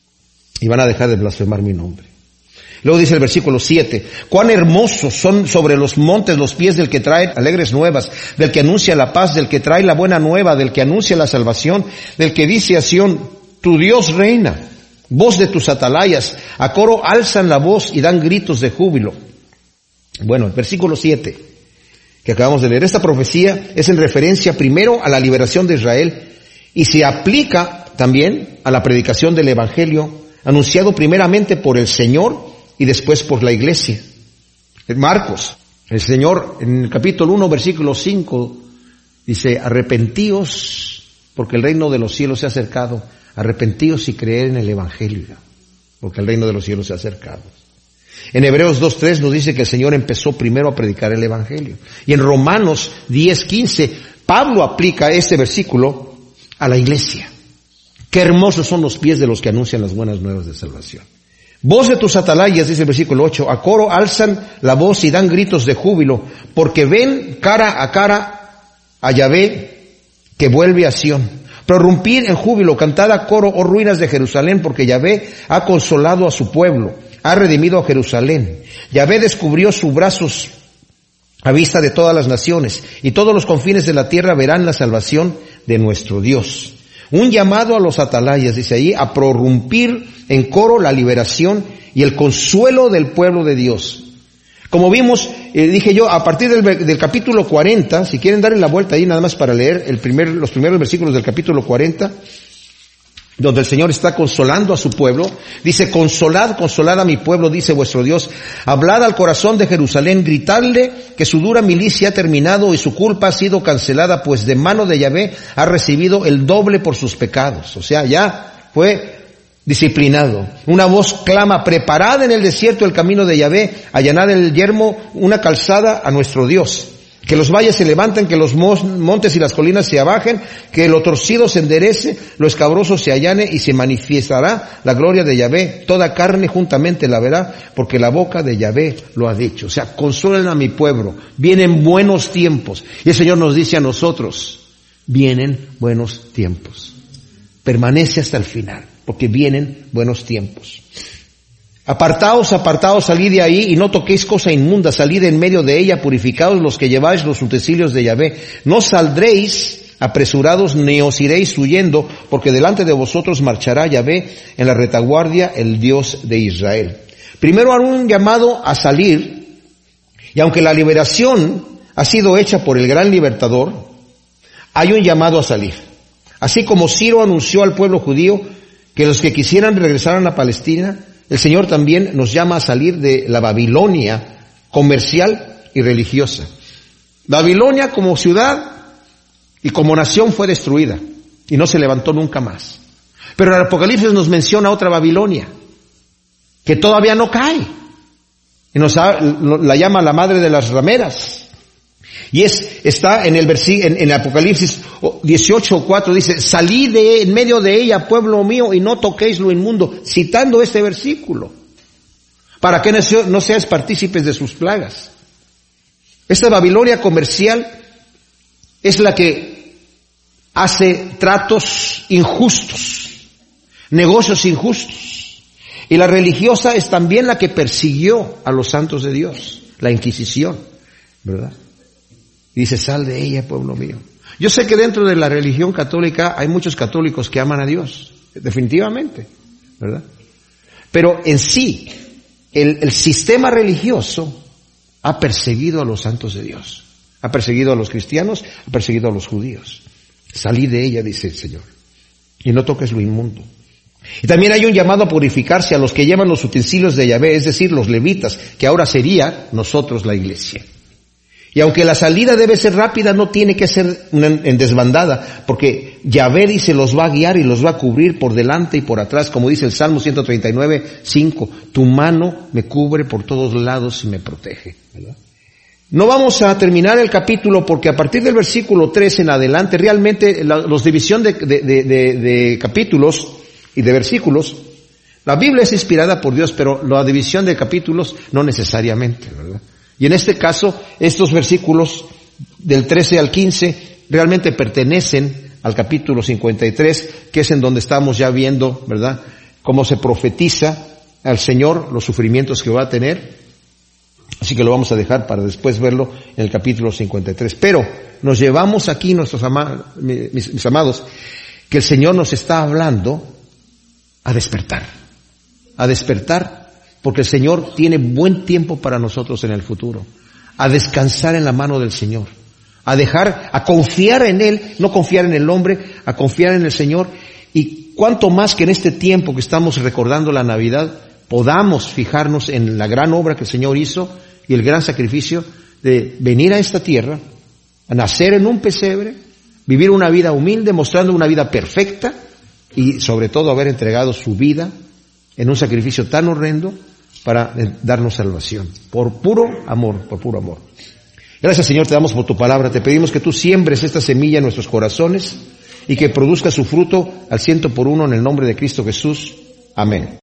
Y van a dejar de blasfemar mi nombre. Luego dice el versículo 7, cuán hermosos son sobre los montes los pies del que trae alegres nuevas, del que anuncia la paz, del que trae la buena nueva, del que anuncia la salvación, del que dice a Sión, tu Dios reina, voz de tus atalayas, a coro alzan la voz y dan gritos de júbilo. Bueno, el versículo 7 que acabamos de leer, esta profecía es en referencia primero a la liberación de Israel y se aplica también a la predicación del evangelio anunciado primeramente por el Señor y después por la iglesia. En Marcos, el Señor en el capítulo 1, versículo 5, dice, arrepentíos, porque el reino de los cielos se ha acercado. Arrepentíos y creed en el evangelio, porque el reino de los cielos se ha acercado. En Hebreos 2:3 nos dice que el Señor empezó primero a predicar el evangelio. Y en Romanos 10:15, Pablo aplica este versículo a la iglesia. Qué hermosos son los pies de los que anuncian las buenas nuevas de salvación. Voz de tus atalayas, dice el versículo 8, a coro alzan la voz y dan gritos de júbilo, porque ven cara a cara a Yahvé que vuelve a Sión. Prorrumpir en júbilo, cantad a coro, oh ruinas de Jerusalén, porque Yahvé ha consolado a su pueblo, ha redimido a Jerusalén. Yahvé descubrió sus brazos a vista de todas las naciones, y todos los confines de la tierra verán la salvación de nuestro Dios. Un llamado a los atalayas, dice ahí, a prorrumpir en coro la liberación y el consuelo del pueblo de Dios. Como vimos, dije yo, a partir del capítulo 40, si quieren darle la vuelta ahí nada más para leer los primeros versículos del capítulo 40, donde el Señor está consolando a su pueblo, dice, consolad, consolad a mi pueblo, dice vuestro Dios, hablad al corazón de Jerusalén, gritadle que su dura milicia ha terminado y su culpa ha sido cancelada, pues de mano de Yahvé ha recibido el doble por sus pecados. O sea, ya fue disciplinado. Una voz clama, preparad en el desierto el camino de Yahvé, allanad en el yermo una calzada a nuestro Dios. Que los valles se levanten, que los montes y las colinas se abajen, que lo torcido se enderece, lo escabroso se allane y se manifestará la gloria de Yahvé. Toda carne juntamente la verá, porque la boca de Yahvé lo ha dicho. O sea, consuelen a mi pueblo. Vienen buenos tiempos. Y el Señor nos dice a nosotros, vienen buenos tiempos. Permanece hasta el final, porque vienen buenos tiempos. Apartaos, apartaos, salid de ahí y no toquéis cosa inmunda, salid en medio de ella, purificaos los que lleváis los utensilios de Yahvé. No saldréis apresurados ni os iréis huyendo, porque delante de vosotros marchará Yahvé en la retaguardia, el Dios de Israel. Primero hará un llamado a salir, y aunque la liberación ha sido hecha por el gran libertador, hay un llamado a salir. Así como Ciro anunció al pueblo judío que los que quisieran regresaran a Palestina, el Señor también nos llama a salir de la Babilonia comercial y religiosa. Babilonia como ciudad y como nación fue destruida y no se levantó nunca más. Pero el Apocalipsis nos menciona otra Babilonia, que todavía no cae. Y la llama la madre de las rameras. Y está en el Apocalipsis 18:4, dice, salid en medio de ella, pueblo mío, y no toquéis lo inmundo, citando este versículo, para que no seáis partícipes de sus plagas. Esta Babilonia comercial es la que hace tratos injustos, negocios injustos. Y la religiosa es también la que persiguió a los santos de Dios, la Inquisición, ¿verdad? Y dice, sal de ella, pueblo mío. Yo sé que dentro de la religión católica hay muchos católicos que aman a Dios, definitivamente, ¿verdad? Pero en sí, el sistema religioso ha perseguido a los santos de Dios, ha perseguido a los cristianos, ha perseguido a los judíos. Salí de ella, dice el Señor, y no toques lo inmundo. Y también hay un llamado a purificarse a los que llevan los utensilios de Yahvé, es decir, los levitas, que ahora sería nosotros la iglesia. Y aunque la salida debe ser rápida, no tiene que ser en desbandada, porque Yahvé dice los va a guiar y los va a cubrir por delante y por atrás, como dice el Salmo 139:5, tu mano me cubre por todos lados y me protege, ¿verdad? No vamos a terminar el capítulo porque a partir del versículo 3 en adelante, realmente los división de capítulos y de versículos, la Biblia es inspirada por Dios, pero la división de capítulos no necesariamente, ¿verdad? Y en este caso, estos versículos del 13 al 15 realmente pertenecen al capítulo 53, que es en donde estamos ya viendo, ¿verdad?, cómo se profetiza al Señor los sufrimientos que va a tener. Así que lo vamos a dejar para después verlo en el capítulo 53. Pero nos llevamos aquí, mis amados, que el Señor nos está hablando a despertar, porque el Señor tiene buen tiempo para nosotros en el futuro, a descansar en la mano del Señor, a confiar en Él, no confiar en el hombre, a confiar en el Señor. Y cuanto más que en este tiempo que estamos recordando la Navidad, podamos fijarnos en la gran obra que el Señor hizo y el gran sacrificio de venir a esta tierra, a nacer en un pesebre, vivir una vida humilde, mostrando una vida perfecta y sobre todo haber entregado su vida en un sacrificio tan horrendo para darnos salvación, por puro amor. Gracias, Señor, te damos por tu palabra, te pedimos que tú siembres esta semilla en nuestros corazones y que produzca su fruto al 100 por 1 en el nombre de Cristo Jesús. Amén.